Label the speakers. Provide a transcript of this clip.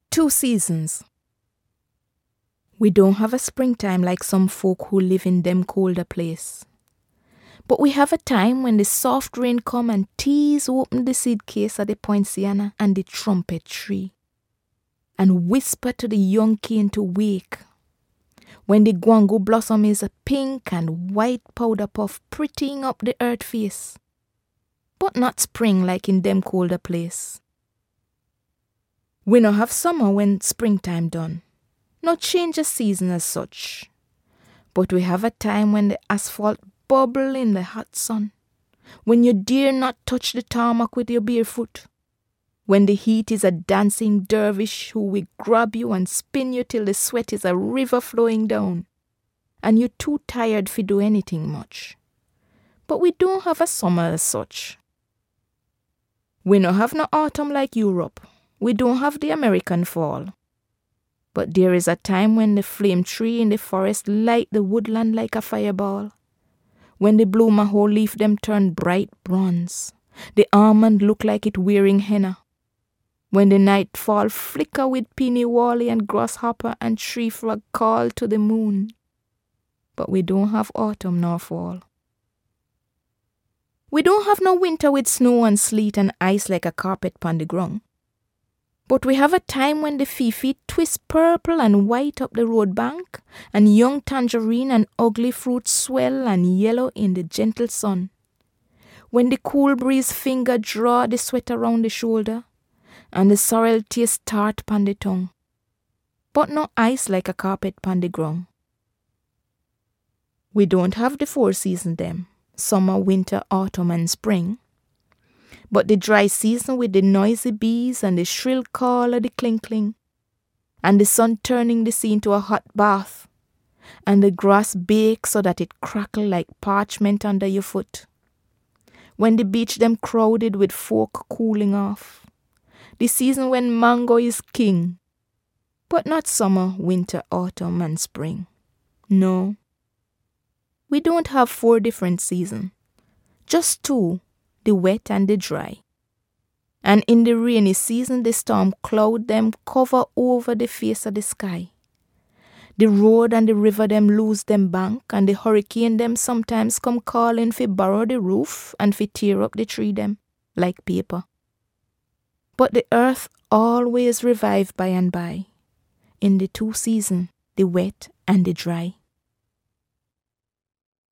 Speaker 1: 2 seasons. We don't have a springtime like some folk who live in them colder place. But we have a time when the soft rain come and tease open the seed case of the poinciana and the trumpet tree, and whisper to the young cane to wake. When the guango blossom is a pink and white powder puff prettying up the earth face. But not spring like in them colder place. We no have summer when springtime done. No change of season as such. But we have a time when the asphalt bubble in the hot sun. When you dare not touch the tarmac with your bare foot. When the heat is a dancing dervish who will grab you and spin you till the sweat is a river flowing down. And you're too tired to do anything much. But we don't have a summer as such. We no have no autumn like Europe. We don't have the American fall. But there is a time when the flame tree in the forest light the woodland like a fireball. When the bloomer leaf them turn bright bronze. The almond look like it wearing henna. When the nightfall flicker with peony wally and grasshopper and tree frog call to the moon. But we don't have autumn nor fall. We don't have no winter with snow and sleet and ice like a carpet pon the ground. But we have a time when the fifi twist purple and white up the road bank, and young tangerine and ugly fruit swell and yellow in the gentle sun. When the cool breeze finger draw the sweat around the shoulder, and the sorrel taste tart pon the tongue. But no ice like a carpet pon the ground. We don't have the 4 seasons them. Summer, winter, autumn and spring. But the dry season with the noisy bees and the shrill call of the cling-cling, and the sun turning the sea into a hot bath, and the grass bake so that it crackle like parchment under your foot. When the beach them crowded with folk cooling off. The season when mango is king. But not summer, winter, autumn and spring. No. We don't have 4 different seasons, just 2, the wet and the dry. And in the rainy season, the storm cloud them cover over the face of the sky. The road and the river them lose them bank, and the hurricane them sometimes come calling fi borrow the roof and fi tear up the tree them like paper. But the earth always revive by and by, in the 2 seasons, the wet and the dry.